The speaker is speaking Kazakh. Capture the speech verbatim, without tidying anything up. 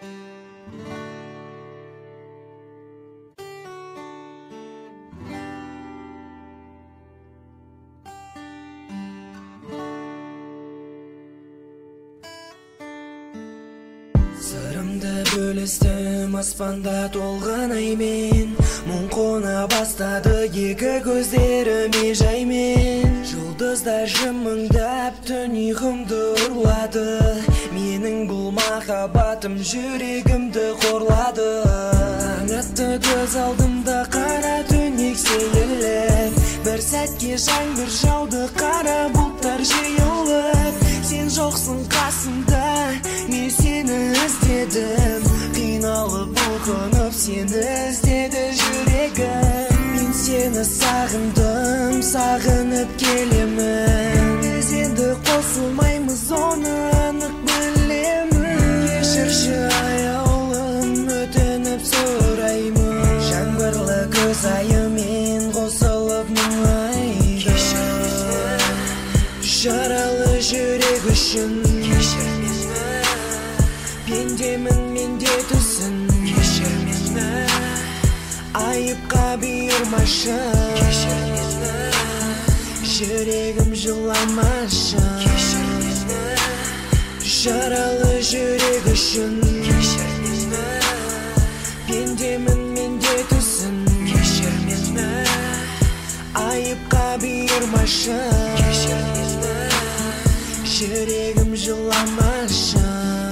Сырымды бөлістім аспанда толған аймен, мұң қона бастады екі көздеріме жаймен. Жұлдыздар жымыңдап түн ұйқымды ұрлады, менің бұл махаббатым жүрегімді қорлады. Таң атты көз алдымда қара түнек сейіліп, бір сәтке жаңбыр жауды қара бұлттар жиылып. Сен жоқсың қасымда, мен сені іздедім, қиналып бұлқынып сені іздеді жүрегім. Мен сені сағындым, сағынып келемін, біз енді қосылмаймыз, оны анық білемін. Кешірші аяулым, өтініп сұраймын, жаңбырлы көз айымен қосылып мұңайда. Жаралы жүрек үшін кешір мені, пендемін менде түсін кешір мені, айыпқа бұйырмашы кешір мені, жүрегім жыламашы кешір мені. Жаралы жүрек үшін кешір мені, пендемін менде түсін кешір мені, айыпқа бұйырмашы кешір мені, жүрегім жыламашы.